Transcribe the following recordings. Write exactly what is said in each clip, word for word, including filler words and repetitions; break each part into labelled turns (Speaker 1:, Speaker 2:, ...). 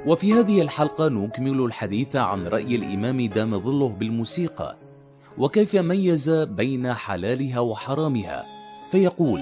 Speaker 1: وفي هذه الحلقة نكمل الحديث عن رأي الإمام دام ظله بالموسيقى وكيف ميز بين حلالها وحرامها، فيقول: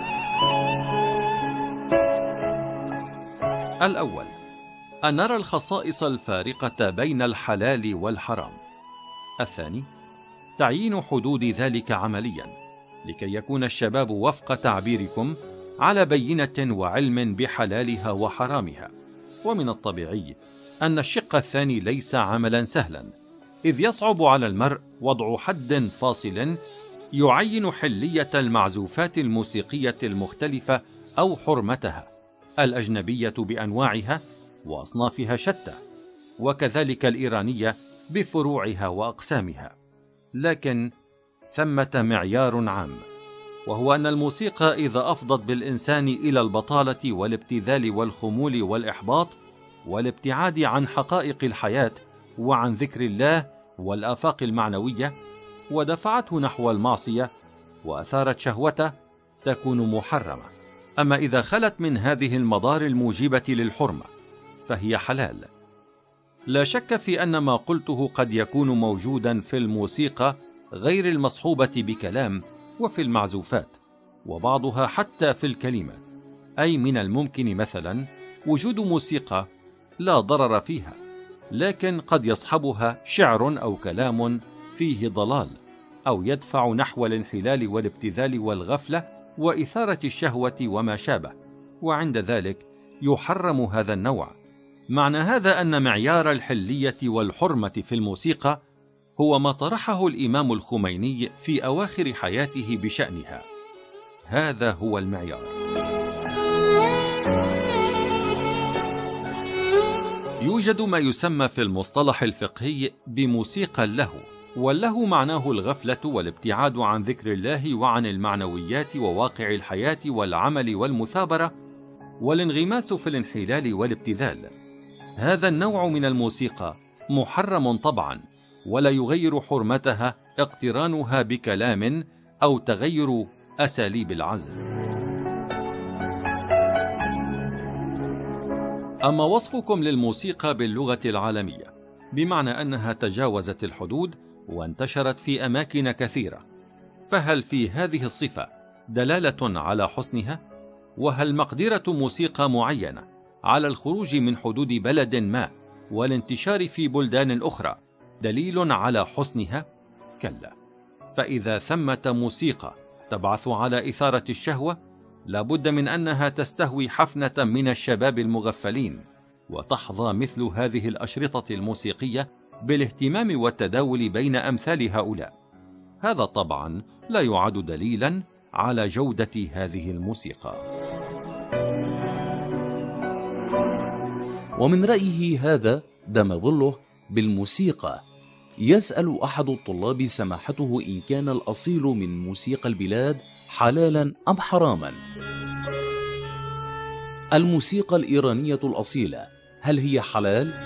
Speaker 2: الأول، أن نرى الخصائص الفارقة بين الحلال والحرام. الثاني، تعيين حدود ذلك عمليا لكي يكون الشباب وفق تعبيركم على بينة وعلم بحلالها وحرامها. ومن الطبيعي أن الشق الثاني ليس عملا سهلا، إذ يصعب على المرء وضع حد فاصل يعين حلية المعزوفات الموسيقية المختلفة أو حرمتها الأجنبية بأنواعها وأصنافها شتى، وكذلك الإيرانية بفروعها وأقسامها. لكن ثمة معيار عام، وهو أن الموسيقى إذا أفضت بالإنسان إلى البطالة والابتذال والخمول والإحباط والابتعاد عن حقائق الحياة وعن ذكر الله والآفاق المعنوية، ودفعته نحو المعصية وأثارت شهوته، تكون محرمة. أما إذا خلت من هذه المضار الموجبة للحرمة فهي حلال. لا شك في أن ما قلته قد يكون موجودا في الموسيقى غير المصحوبة بكلام وفي المعزوفات، وبعضها حتى في الكلمات، أي من الممكن مثلا وجود موسيقى لا ضرر فيها، لكن قد يصحبها شعر أو كلام فيه ضلال، أو يدفع نحو الانحلال والابتذال والغفلة وإثارة الشهوة وما شابه، وعند ذلك يحرم هذا النوع. معنى هذا أن معيار الحلية والحرمة في الموسيقى هو ما طرحه الإمام الخميني في أواخر حياته بشأنها. هذا هو المعيار. يوجد ما يسمى في المصطلح الفقهي بموسيقى اللهو، واللهو معناه الغفلة والابتعاد عن ذكر الله وعن المعنويات وواقع الحياة والعمل والمثابرة والانغماس في الانحلال والابتذال. هذا النوع من الموسيقى محرم طبعا، ولا يغير حرمتها اقترانها بكلام أو تغير أساليب العزف. أما وصفكم للموسيقى باللغة العالمية بمعنى أنها تجاوزت الحدود وانتشرت في أماكن كثيرة، فهل في هذه الصفة دلالة على حسنها؟ وهل مقدرة موسيقى معينة على الخروج من حدود بلد ما والانتشار في بلدان أخرى دليل على حسنها؟ كلا، فإذا ثمة موسيقى تبعث على إثارة الشهوة لابد من أنها تستهوي حفنة من الشباب المغفلين، وتحظى مثل هذه الأشرطة الموسيقية بالاهتمام والتداول بين أمثال هؤلاء. هذا طبعا لا يعد دليلا على جودة هذه الموسيقى.
Speaker 1: ومن رأيه هذا دام ظله بالموسيقى يسأل أحد الطلاب سماحته إن كان الأصيل من موسيقى البلاد حلالا أم حراما. الموسيقى الإيرانية الأصيلة هل هي حلال؟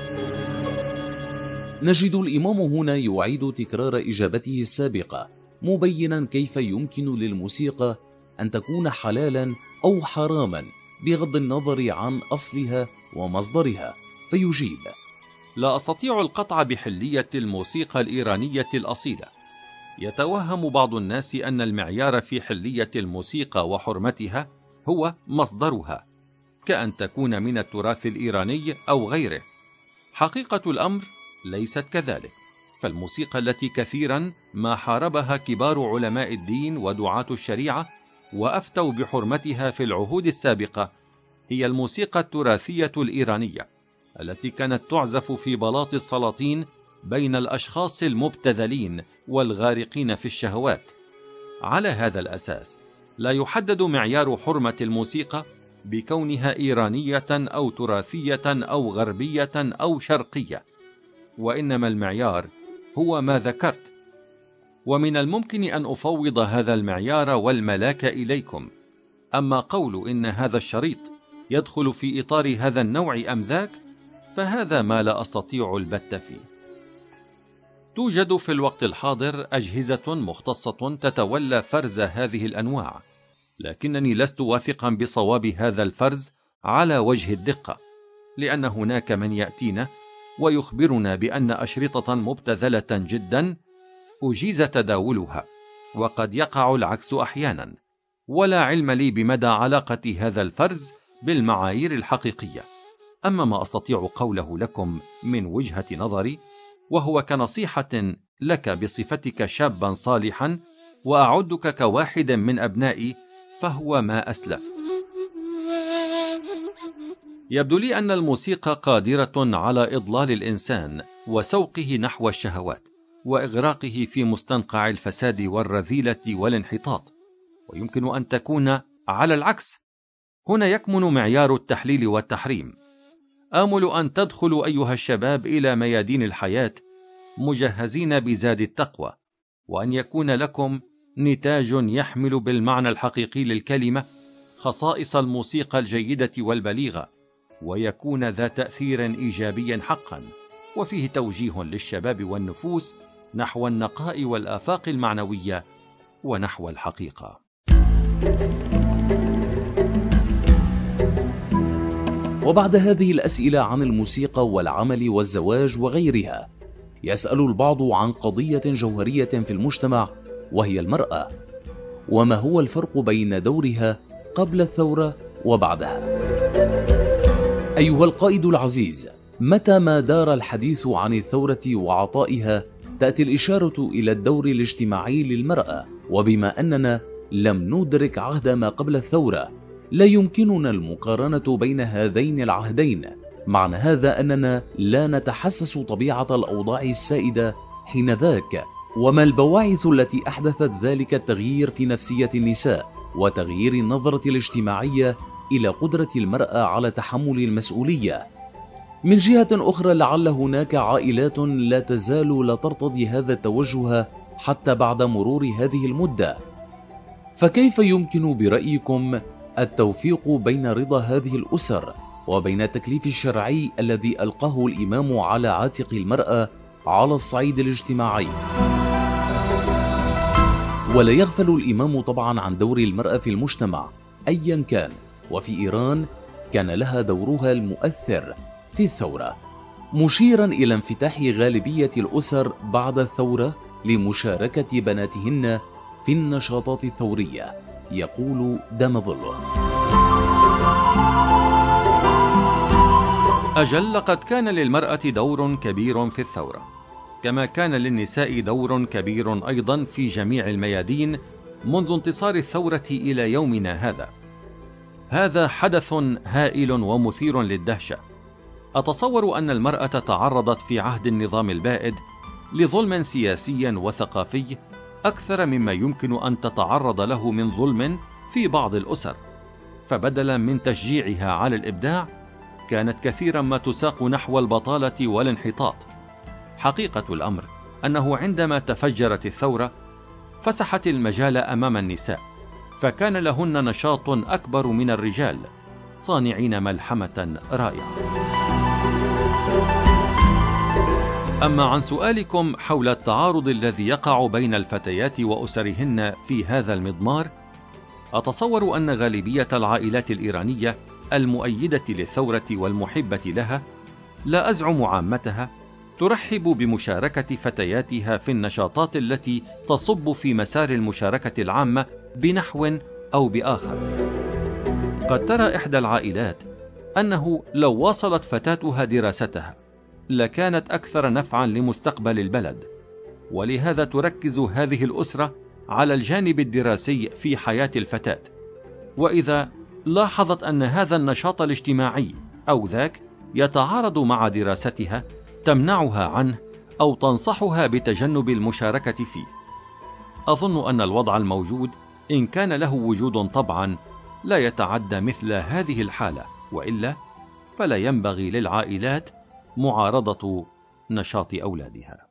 Speaker 1: نجد الإمام هنا يعيد تكرار إجابته السابقة، مبينا كيف يمكن للموسيقى أن تكون حلالا أو حراما بغض النظر عن أصلها ومصدرها، فيجيب:
Speaker 2: لا أستطيع القطع بحلية الموسيقى الإيرانية الأصيلة. يتوهم بعض الناس أن المعيار في حلية الموسيقى وحرمتها هو مصدرها، كأن تكون من التراث الإيراني أو غيره. حقيقة الأمر ليست كذلك، فالموسيقى التي كثيرا ما حاربها كبار علماء الدين ودعاة الشريعة وأفتوا بحرمتها في العهود السابقة هي الموسيقى التراثية الإيرانية التي كانت تعزف في بلاط السلاطين بين الأشخاص المبتذلين والغارقين في الشهوات. على هذا الأساس لا يحدد معيار حرمة الموسيقى بكونها إيرانية أو تراثية أو غربية أو شرقية، وإنما المعيار هو ما ذكرت. ومن الممكن أن أفوض هذا المعيار والملاك إليكم. أما قول إن هذا الشريط يدخل في إطار هذا النوع أم ذاك فهذا ما لا أستطيع البت فيه. توجد في الوقت الحاضر أجهزة مختصة تتولى فرز هذه الأنواع، لكنني لست واثقا بصواب هذا الفرز على وجه الدقة، لأن هناك من يأتينا ويخبرنا بأن أشرطة مبتذلة جدا أجيز تداولها، وقد يقع العكس أحيانا، ولا علم لي بمدى علاقة هذا الفرز بالمعايير الحقيقية. أما ما أستطيع قوله لكم من وجهة نظري، وهو كنصيحة لك بصفتك شابا صالحا وأعدك كواحد من أبنائي، فهو ما أسلفت. يبدو لي أن الموسيقى قادرة على إضلال الإنسان وسوقه نحو الشهوات وإغراقه في مستنقع الفساد والرذيلة والانحطاط، ويمكن أن تكون على العكس. هنا يكمن معيار التحليل والتحريم. آمل أن تدخلوا أيها الشباب إلى ميادين الحياة مجهزين بزاد التقوى، وأن يكون لكم نتاج يحمل بالمعنى الحقيقي للكلمة خصائص الموسيقى الجيدة والبليغة، ويكون ذا تأثير إيجابي حقا، وفيه توجيه للشباب والنفوس نحو النقاء والآفاق المعنوية ونحو الحقيقة.
Speaker 1: وبعد هذه الأسئلة عن الموسيقى والعمل والزواج وغيرها، يسأل البعض عن قضية جوهرية في المجتمع، وهي المرأة، وما هو الفرق بين دورها قبل الثورة وبعدها. أيها القائد العزيز، متى ما دار الحديث عن الثورة وعطائها تأتي الإشارة إلى الدور الاجتماعي للمرأة، وبما أننا لم ندرك عهد ما قبل الثورة لا يمكننا المقارنة بين هذين العهدين. معنى هذا أننا لا نتحسس طبيعة الأوضاع السائدة حينذاك، وما البواعث التي أحدثت ذلك التغيير في نفسية النساء وتغيير النظرة الاجتماعية إلى قدرة المرأة على تحمل المسؤولية. من جهة أخرى، لعل هناك عائلات لا تزال لا ترتضي هذا التوجه حتى بعد مرور هذه المدة، فكيف يمكن برأيكم التوفيق بين رضا هذه الأسر وبين التكليف الشرعي الذي ألقاه الإمام على عاتق المرأة على الصعيد الاجتماعي؟ ولا يغفل الإمام طبعا عن دور المرأة في المجتمع أيا كان، وفي إيران كان لها دورها المؤثر في الثورة، مشيرا إلى انفتاح غالبية الأسر بعد الثورة لمشاركة بناتهن في النشاطات الثورية. يقول دام ظله:
Speaker 2: أجل، لقد كان للمرأة دور كبير في الثورة، كما كان للنساء دور كبير أيضا في جميع الميادين منذ انتصار الثورة إلى يومنا هذا. هذا حدث هائل ومثير للدهشة. أتصور أن المرأة تعرضت في عهد النظام البائد لظلم سياسي وثقافي أكثر مما يمكن أن تتعرض له من ظلم في بعض الأسر، فبدلا من تشجيعها على الإبداع كانت كثيرا ما تساق نحو البطالة والانحطاط. حقيقة الأمر أنه عندما تفجرت الثورة فسحت المجال أمام النساء، فكان لهن نشاط أكبر من الرجال، صانعين ملحمة رائعة. أما عن سؤالكم حول التعارض الذي يقع بين الفتيات وأسرهن في هذا المضمار، أتصور أن غالبية العائلات الإيرانية المؤيدة للثورة والمحبة لها، لا أزعم عامتها، ترحب بمشاركة فتياتها في النشاطات التي تصب في مسار المشاركة العامة بنحو أو بآخر. قد ترى إحدى العائلات أنه لو واصلت فتاتها دراستها لكانت أكثر نفعا لمستقبل البلد، ولهذا تركز هذه الأسرة على الجانب الدراسي في حياة الفتاة، وإذا لاحظت أن هذا النشاط الاجتماعي أو ذاك يتعارض مع دراستها تمنعها عنه أو تنصحها بتجنب المشاركة فيه. أظن أن الوضع الموجود إن كان له وجود طبعا لا يتعدى مثل هذه الحالة، وإلا فلا ينبغي للعائلات معارضة نشاط أولادها.